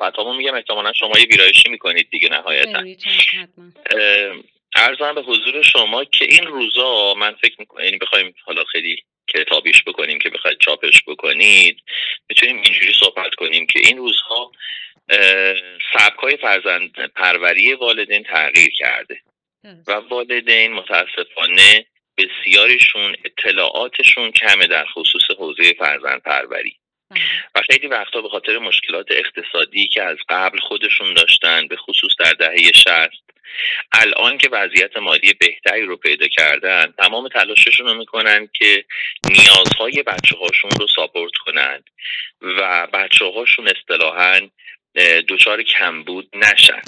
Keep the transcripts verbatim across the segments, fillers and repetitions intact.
صحبتامو میگم، احتمالاً شما یه ویرایشی میکنید دیگه نهایتا. عرضم به حضور شما که این روزا من فکر میکنم، یعنی بخوایم حالا خیلی کتابیش بکنیم که بخواید چاپش بکنید، میتونیم اینجوری صحبت کنیم که این روزها سبکای فرزند پروری والدین تغییر کرده و والدین متاسفانه بسیاریشون اطلاعاتشون کمه در خصوص حوزه فرزند پروری و خیلی وقتا به خاطر مشکلات اقتصادی که از قبل خودشون داشتن، به خصوص در دهه شصت، الان که وضعیت مالی بهتری رو پیدا کردن، تمام تلاششون رو میکنن که نیازهای بچه هاشون رو ساپورت کنن و بچه هاشون اصطلاحاً دچار کمبود نشن.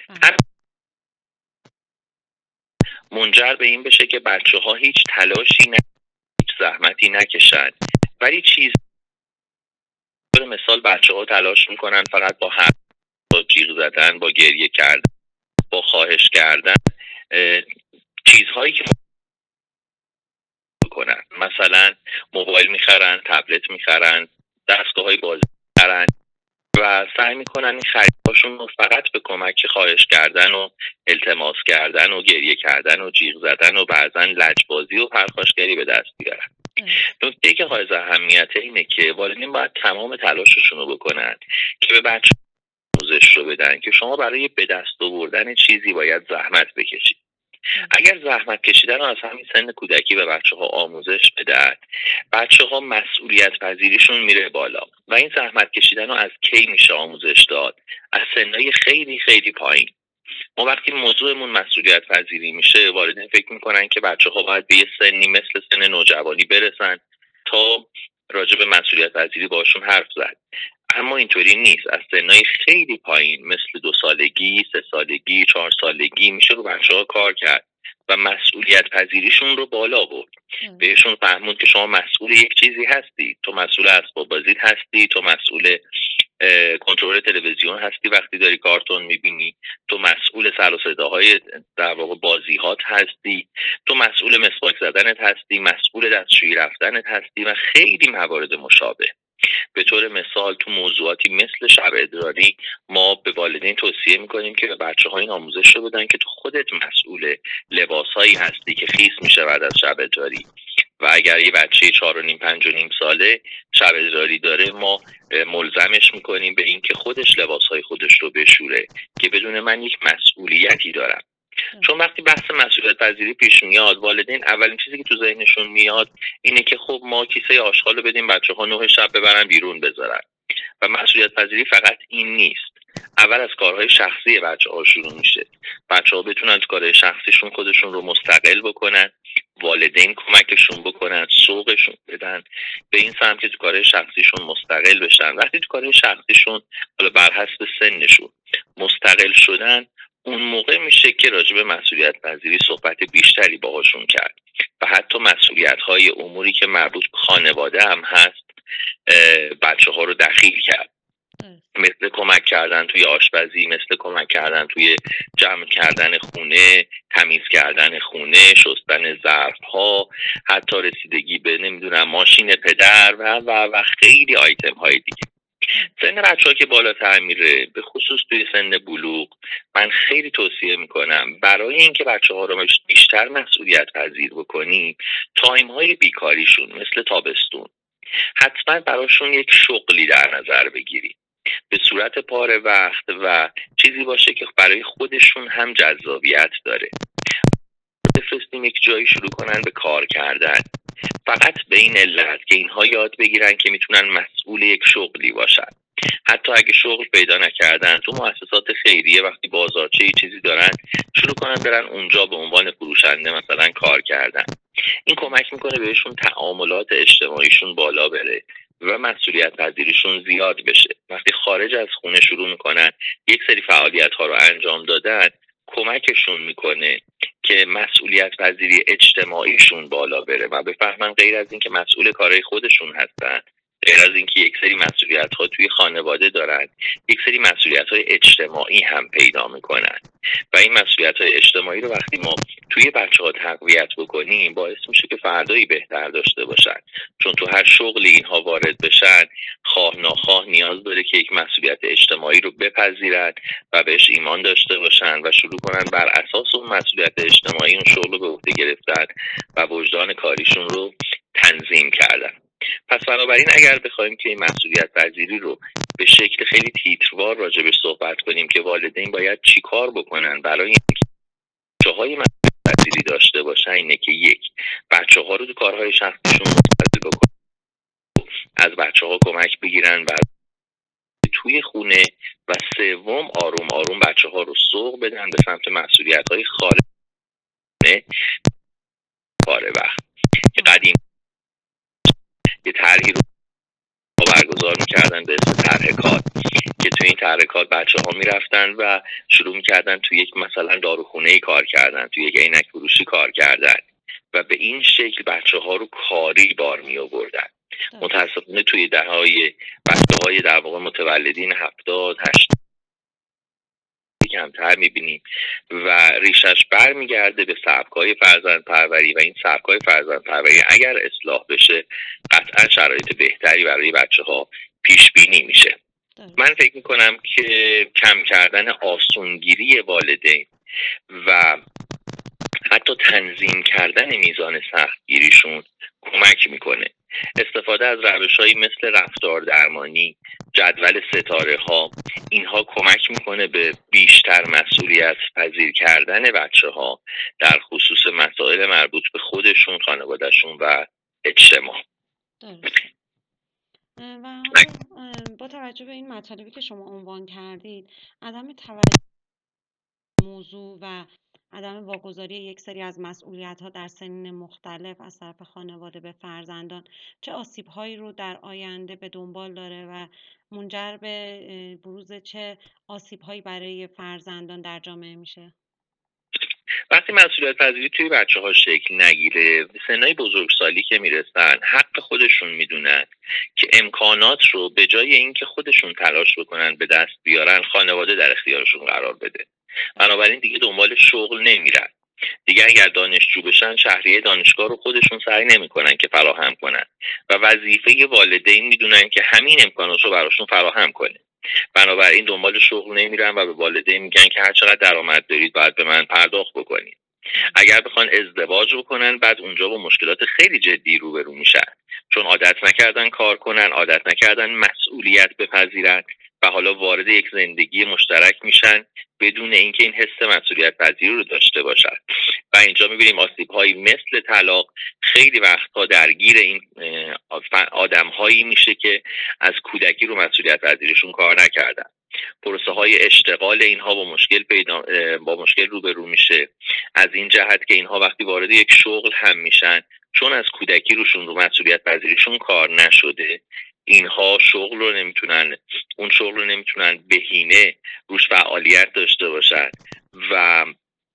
منجر به این بشه که بچه ها هیچ تلاشی نه، هیچ زحمتی نکشن، ولی چیز به مثال بچه ها تلاش میکنن فقط با حرف، با جیغ زدن، با گریه کردن، با خواهش کردن چیزهایی که میکنن، مثلا موبایل میخرن، تبلت میخرن، دستگاه های بازی میخرن و سعی میکنن این خریدهاشون رو فقط به کمک خواهش کردن و التماس کردن و گریه کردن و جیغ زدن و بعضا لجبازی و پرخاشگری به دست بیارن. نکته که حائز اهمیته اینه که والدین باید تمام تلاششون رو بکنن که به بچه آموزش رو بدن که شما برای به دست آوردن چیزی باید زحمت بکشید. اگر زحمت کشیدن رو از همین سن کودکی به بچه ها آموزش بدن، بچه ها مسئولیت پذیریشون میره بالا و این زحمت کشیدن رو از کی میشه آموزش داد؟ از سنهای خیلی خیلی پایین. ما وقتی موضوعمون مسئولیت پذیری میشه، والدین فکر میکنن که بچه ها باید به یه سنی مثل سن نوجوانی برسن تا راجع به مسئولیت پذیری باشون حرف زد، اما اینطوری نیست. از سنهای خیلی پایین مثل دو سالگی، سه سالگی، چهار سالگی میشه رو بچه ها کار کرد و مسئولیت پذیریشون رو بالا برد. بهشون فهموند که شما مسئول یک چیزی هستی، تو مسئول اسباب بازیت هستی، تو مسئول کنترل تلویزیون هستی وقتی داری کارتون میبینی، تو مسئول سر و صداهای در واقع بازیهات هستی، تو مسئول مسواک زدنت هستی، مسئول دستشویی رفتنت هستی و خیلی موارد مشابه. به طور مثال تو موضوعاتی مثل شب ادراری ما به والدین توصیه میکنیم که به بچه ها این آموزش رو بدن که تو خودت مسئول لباسهایی هستی که خیس میشه بعد از شب ادراری و اگر یه بچه چهار و نیم پنج و نیم ساله شب ادراری داره، ما ملزمش میکنیم به این که خودش لباسهای خودش رو بشوره که بدون من یک مسئولیتی دارم. چون وقتی بحث مسئولیت پذیری پیش میاد، والدین اولین چیزی که تو ذهنشون میاد اینه که خب ما کیسه آشغال رو بدیم بچه ها نه شب ببرن بیرون بذارن و مسئولیت پذیری فقط این نیست. اول از کارهای شخصی بچه ها شروع میشه. بچه ها بتونن تو کارهای شخصیشون خودشون رو مستقل بکنن، والدین کمکشون بکنن، سوقشون بدن به این سمت که تو کارهای شخصیشون مستقل بشن. وقتی تو کارهای شخصیشون حالا بر حسب سنشون مستقل شدن، اون موقع میشه که راجع به مسئولیت پذیری صحبت بیشتری باهاشون کرد و حتی مسئولیت های اموری که مربوط به خانواده هم هست بچه ها رو دخیل کرد، مثل کمک کردن توی آشپزی، مثل کمک کردن توی جمع کردن خونه، تمیز کردن خونه، شستن ظرف ها، حتی رسیدگی به نمیدونم ماشین پدر و و و خیلی آیتم های دیگه. سن بچه ها که بالاتر میره، به خصوص توی سن بلوغ، من خیلی توصیه میکنم برای اینکه بچه ها رو بیشتر مسئولیت پذیر بکنیم، تایم های بیکاریشون مثل تابستون حتما براشون یک شغلی در نظر بگیریم به صورت پاره وقت و چیزی باشه که برای خودشون هم جذابیت داره. بفرستیم یک جایی شروع کنن به کار کردن، فقط به این علت که اینها یاد بگیرن که میتونن مسئول یک شغلی باشن. حتی اگه شغل پیدا نکردن، تو مؤسسات خیریه وقتی بازارچه چیزی دارن، شروع کنن برن اونجا به عنوان فروشنده مثلا کار کردن. این کمک میکنه بهشون تعاملات اجتماعیشون بالا بره و مسئولیت پذیریشون زیاد بشه. وقتی خارج از خونه شروع میکنن یک سری فعالیت ها رو انجام دادن، کمکشون میکنه که مسئولیت پذیری اجتماعیشون بالا بره و بفهمن غیر از این که مسئول کارهای خودشون هستن، غیر از این که یک سری مسئولیت ها توی خانواده دارن، یک سری مسئولیت های اجتماعی هم پیدا میکنن و این مسئولیت های اجتماعی رو وقتی ما توی بچه ها تقویت بکنیم باعث میشه که فردایی بهتر داشته باشن، چون تو هر شغلی اینها وارد بشن خواه ناخواه نیاز داره که یک مسئولیت اجتماعی رو بپذیرن و بهش ایمان داشته باشن و شروع کنن بر اساس اون مسئولیت اجتماعی اون شغل رو به عهده گرفتن و وجدان کاریشون رو تنظیم کردن. پس بنابراین اگر بخوایم که این مسئولیت پذیری رو به شکل خیلی تیتروار راجبش صحبت کنیم که والدین باید چی کار بکنن برای اینکه بچه‌های مسئولیت پذیری داشته باشن، اینه که یک، بچه‌ها رو تو کارهای شخصیشون متصل بکنن، از بچه‌ها کمک بگیرن و توی خونه، و سوم آروم آروم بچه‌ها رو سوق بدن به سمت مسئولیت‌های خارج خونه کار وقت. که قدیم یه طرحی رو برگزار می‌کردن به اسم طرح کار که توی این طرح کار بچه‌ها می‌رفتن و شروع می‌کردن توی یک مثلا داروخونه‌ای کار کردن، توی یک عینک فروشی کار کردن و به این شکل بچه‌ها رو کاری بار می‌آوردن. متأسفانه توی دهه‌های بچه‌های در واقع متولدین هفتاد هشتاد کمتر می‌بینیم و ریشش برمیگرده به سبک‌های فرزند پروری و این سبک‌های فرزند پروری اگر اصلاح بشه قطعا شرایط بهتری برای بچه‌ها پیش بینی میشه. من فکر میکنم که کم کردن آسونگیری والدین و حتی تنظیم کردن میزان سختگیریشون کمک میکنه. استفاده از روش‌هایی مثل رفتار درمانی، جدول ستاره ها، اینها کمک میکنه به بیشتر مسئولیت پذیر کردن بچه ها در خصوص مسائل مربوط به خودشون، خانوادهشون و اجتماع. درسته. و با توجه به این مطالبی که شما عنوان کردید، عدم توجه موضوع و عدم واگذاری یک سری از مسئولیت‌ها در سنین مختلف از طرف خانواده به فرزندان چه آسیب‌هایی رو در آینده به دنبال داره و منجر به بروز چه آسیب‌هایی برای فرزندان در جامعه میشه؟ وقتی مسئولیت پذیری توی بچه ها شکل نگیره، به سنهای بزرگسالی که میرسن حق خودشون میدونن که امکانات رو به جای اینکه خودشون تلاش بکنن به دست بیارن خانواده در اختیارشون قرار بده. بنابراین دیگه دنبال شغل نمیرن. دیگه اگر دانشجو بشن شهریه دانشگاه رو خودشون سعی نمیکنن که فراهم کنن و وظیفه والدین میدونن که همین امکانات رو براشون فراهم کنه. بنابراین دنبال شغل نمیرن و به والدین میگن که هر چقدر درآمد دارید باید به من پرداخت بکنید. اگر بخوان ازدواج بکنن بعد اونجا با مشکلات خیلی جدی روبرو میشن، چون عادت نکردن کار کنن، عادت نکردن مسئولیت بپذیرن و حالا وارد یک زندگی مشترک میشن بدون اینکه این حس مسئولیت پذیری رو داشته باشن و اینجا میبینیم آسیب‌هایی مثل طلاق خیلی وقتها درگیر این آدم‌هایی میشه که از کودکی رو مسئولیت پذیریشون کار نکردن. پروسه های اشتغال اینها با مشکل پیدا با مشکل روبرو میشه، از این جهت که اینها وقتی وارد یک شغل هم میشن چون از کودکی روشون رو مسئولیت پذیریشون کار نشده، اینها شغل رو نمیتونن اون شغل رو نمیتونن بهینه روش فعالیت داشته باشن و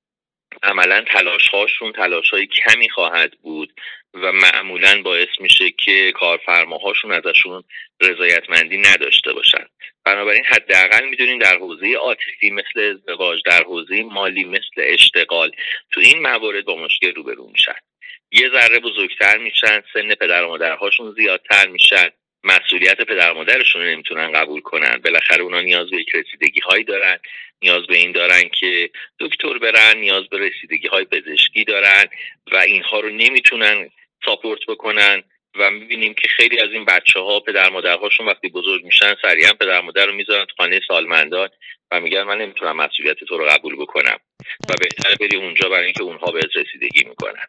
عملا تلاش هاشون تلاش های کمی خواهد بود و معمولا باعث میشه که کارفرماهاشون ازشون رضایتمندی نداشته باشن. بنابراین حداقل میدونیم در حوزه عاطفی مثل ازدواج، در حوزه مالی مثل اشتغال، تو این موارد با مشکل روبرو میشن. یه ذره بزرگتر میشن، سن پدر و مادرهاشون زیادتر میشن، مسئولیت پدر مادرشون رو نمیتونن قبول کنن. بالاخره اونا نیاز به یک رسیدگی هایی دارن، نیاز به این دارن که دکتر برن، نیاز به رسیدگی های پزشکی دارن و اینها رو نمیتونن ساپورت بکنن و میبینیم که خیلی از این بچه ها پدر مادرهاشون وقتی بزرگ میشن سریعا پدر مادر رو میذارن تو خانه سالمندان و میگن من نمیتونم مسئولیت تو رو قبول بکنم و بهتره بری اونجا برای اینکه اونها بهت رسیدگی میکنن.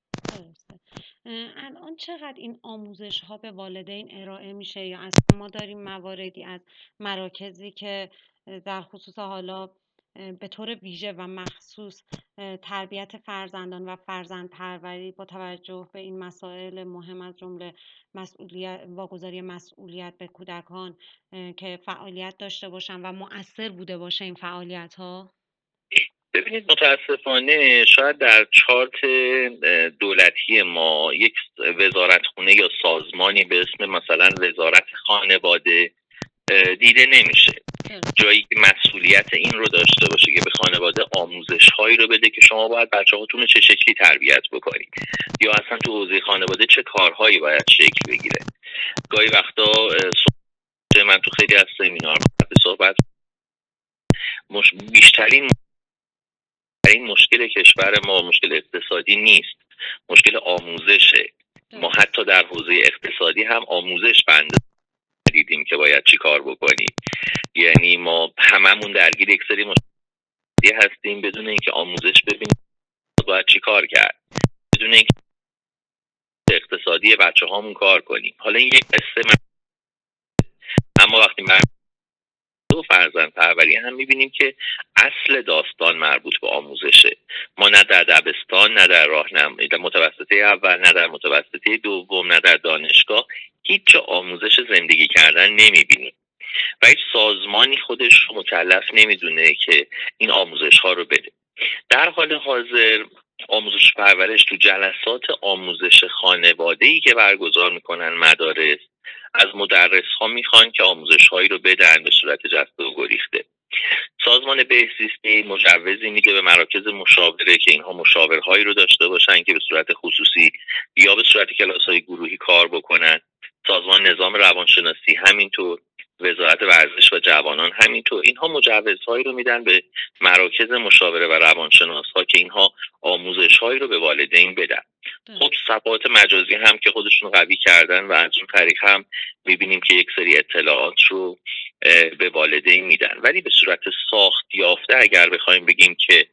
الان چقدر این آموزش ها به والدین ارائه میشه یا اصلا ما داریم مواردی از مراکزی که در خصوص حالا به طور ویژه و مخصوص تربیت فرزندان و فرزند پروری با توجه به این مسائل مهم از جمله مسئولیت واگذاری مسئولیت به کودکان که فعالیت داشته باشن و مؤثر بوده باشه این فعالیت ها؟ ببینید متاسفانه شاید در چارت دولتی ما یک وزارتخونه یا سازمانی به اسم مثلا وزارت خانواده دیده نمیشه. جایی که مسئولیت این رو داشته باشه که به خانواده آموزش هایی رو بده که شما باید بچه هاتون رو چه شکلی تربیت بکنید یا اصلا تو حوزه خانواده چه کارهایی باید شکل بگیره. گاهی وقتا من تو خیلی از سمینار صحبت مش... بیشترین این مشکل کشور ما مشکل اقتصادی نیست، مشکل آموزشه. ما حتی در حوزه اقتصادی هم آموزش بند دیدیم که باید چی کار بکنیم. یعنی ما هممون درگیر یک سری مشکلی هستیم بدون اینکه آموزش ببینیم باید چی کار کرد، بدون اینکه اقتصادی بچه هامون کار کنیم. حالا این یک قصه من... اما وقتی من دو فرزند پروری هم میبینیم که اصل داستان مربوط به آموزشه. ما نه در دبستان، نه در راهنمایی، در متوسطه اول، نه در متوسطه دوم، نه در دانشگاه هیچ جا آموزش زندگی کردن نمیبینیم و هیچ سازمانی خودش رو مکلف نمیدونه که این آموزش ها رو بده. در حال حاضر آموزش پرورش تو جلسات آموزش خانواده‌ای که برگزار میکنن مدارس از مدرس ها میخوان که آموزش هایی رو بدن به صورت جسته و گریخته. سازمان بهزیستی مجوزی میده به مراکز مشاوره که اینها مشاورهایی رو داشته باشن که به صورت خصوصی یا به صورت کلاس های گروهی کار بکنن. سازمان نظام روانشناسی همینطور، وزارت ورزش و جوانان همینطور، اینها مجوزهایی رو میدن به مراکز مشاوره و روانشناس ها که اینها آموزش هایی رو به والدین بدن. خب صفحات مجازی هم که خودشون قوی کردن و از اون طریق هم میبینیم که یک سری اطلاعات رو به والدین میدن، ولی به صورت ساخت یافته اگر بخوایم بگیم که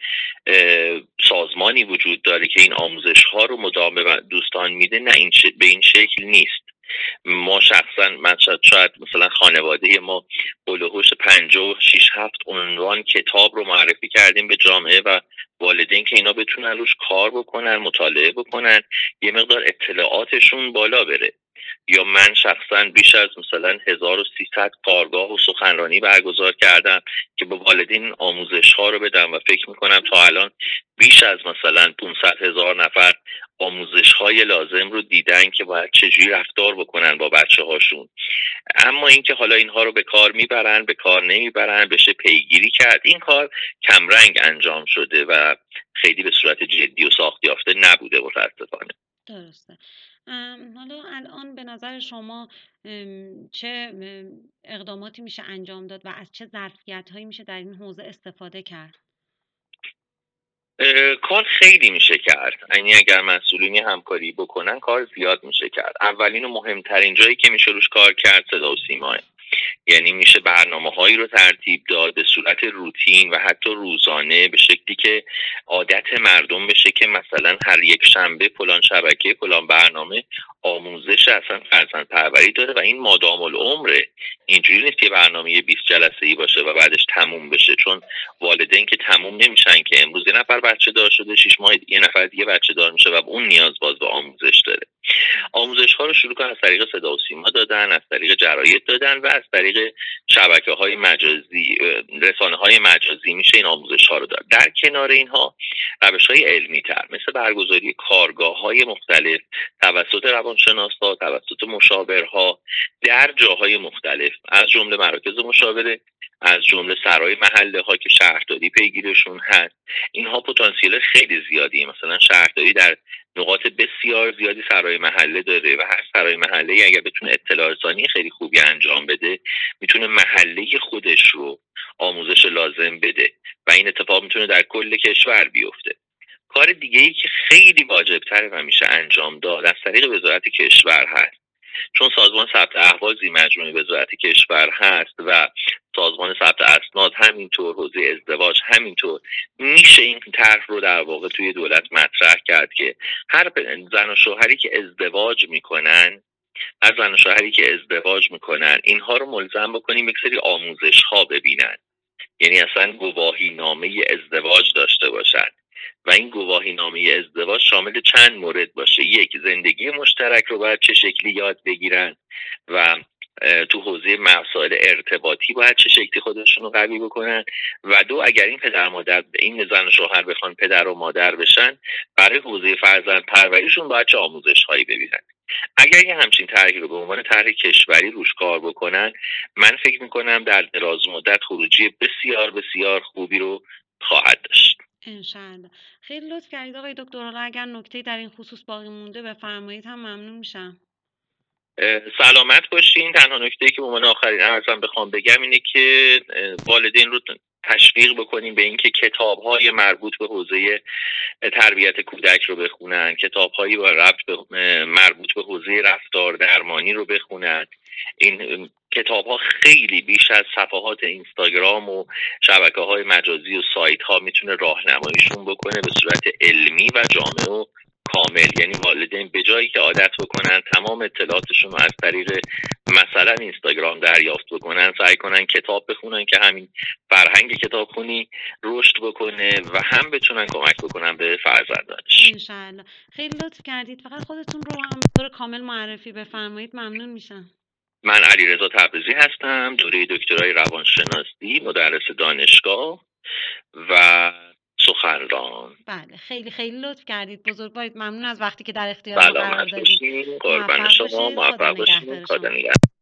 سازمانی وجود داره که این آموزش ها رو مدام به دوستان میده، نه این ش... به این شکل نیست. ما شخصا من شاید مثلا خانواده ما بلوهوش پنجاه و شش هفت عنوان کتاب رو معرفی کردیم به جامعه و والدین که اینا بتونن روش کار بکنن، مطالعه بکنن، یه مقدار اطلاعاتشون بالا بره. یا من شخصا بیش از مثلا هزار و سیصد کارگاه و سخنرانی برگزار کردم که به والدین آموزش ها رو بدم و فکر میکنم تا الان بیش از مثلا پانصد هزار نفر آموزش های لازم رو دیدن که باید چجوری رفتار بکنن با بچه هاشون. اما اینکه حالا اینها رو به کار میبرن به کار نمیبرن بشه پیگیری کرد، این کار کمرنگ انجام شده و خیلی به صورت جدی و ساخت یافته نبوده متاسفانه. درسته. حالا الان به نظر شما چه اقداماتی میشه انجام داد و از چه ظرفیت‌هایی میشه در این حوزه استفاده کرد؟ کار خیلی میشه کرد. یعنی اگر مسئولینی همکاری بکنن کار زیاد میشه کرد. اولین و مهمترین جایی که میشه روش کار کرد صدا و سیماه. یعنی میشه برنامه هایی رو ترتیب داد به صورت روتین و حتی روزانه به شکلی که عادت مردم بشه که مثلا هر یک شنبه فلان شبکه فلان برنامه آموزش اصلا فرزند پروری داره و این مادام العمره. اینجوری نیست که برنامه بیست جلسه‌ای باشه و بعدش تموم بشه، چون والدین که تموم نمیشن که امروز یه نفر بچه دار شده شش ماه یه نفر دیگه بچه دار میشه و اون نیاز باز به آموزش داره. آموزش ها رو شروع کردن از طریق صدا و سیما دادن، از طریق جراید دادن و از طریق شبکه های مجازی، رسانه های مجازی میشه این آموزش ها رو داد. در کنار اینها روش های علمی تر مثل برگزاری کارگاه های مختلف توسط روانشناسا، توسط مشاورها در جاهای مختلف از جمله مراکز مشاوره، از جمله سرای محله ها که شهرداری پیگیرشون هست. اینها پتانسیل خیلی زیادی، مثلا شهرداری در نقاط بسیار زیادی سرای محله داره و هر سرای محله اگر بتونه اطلاع رسانی خیلی خوبی انجام بده میتونه محله خودش رو آموزش لازم بده و این اتفاق میتونه در کل کشور بیفته. کار دیگه ای که خیلی واجب‌تره و میشه انجام داد از طریق وزارت کشور هست، چون سازمان ثبت اهواز مجموعه وزارت کشور هست و سازمان ثبت اسناد همینطور، حوزه ازدواج همینطور، میشه این طرح رو در واقع توی دولت مطرح کرد که هر زن و شوهری که ازدواج میکنن هر زن و شوهری که ازدواج میکنن اینها رو ملزم بکنیم یک سری آموزش ها ببینن، یعنی اصلا گواهی نامه ازدواج داشته باشن و این گواهی نامه ازدواج شامل چند مورد باشه. یک، زندگی مشترک رو باید چه شکلی یاد بگیرن و تو حوزه مسائل ارتباطی باید چه شکلی خودشون رو قوی بکنن و دو، اگر این پدر مادر این زن و شوهر بخوان پدر و مادر بشن برای حوزه فرزند پروریشون باید چه آموزش هایی ببینن. اگر یه همچین طرحی رو به عنوان طرح کشوری روش کار بکنن، من فکر میکنم در دراز مدت خروجی بسیار بسیار خوبی رو خواهد داشت. انشالله. خیلی لطف کردید آقای دکتر. حالا اگر نکته در این خصوص باقی مونده بفرمایید هم ممنون میشم. سلامت باشین. تنها نکته‌ای که به عنوان آخرین ارزم بخوام بگم اینه که والدین رو تشویق بکنیم به اینکه کتاب‌های مربوط به حوزه تربیت کودک رو بخونن، کتاب‌هایی با ربط به مربوط به حوزه رفتار درمانی رو بخونن. این کتاب‌ها خیلی بیش از صفحات اینستاگرام و شبکه‌های مجازی و سایت‌ها میتونه راهنماییشون بکنه به صورت علمی و جامع و کامل. یعنی والدین به جایی که عادت بکنن تمام اطلاعاتشون رو از طریق مثلا اینستاگرام دریافت بکنن، سعی کنن کتاب بخونن که همین فرهنگ کتابخونی رشد بکنه و هم بتونن کمک بکنن به فرزندانش. انشالله. خیلی لطف کردید. فقط خودتون رو هم به طور کامل معرفی بفرمایید ممنون میشم. من علیرضا تبریزی هستم، دوره دکترای روانشناسی، مدرس دانشگاه و سخنران. بله خیلی خیلی لطف کردید. بزرگوارید. ممنون از وقتی که در اختیار ما قرار سلامت دادید. باشین. قربان موفق شما. باشید. خدا موفق باشین. نگهدار خدا شما. نگهدار.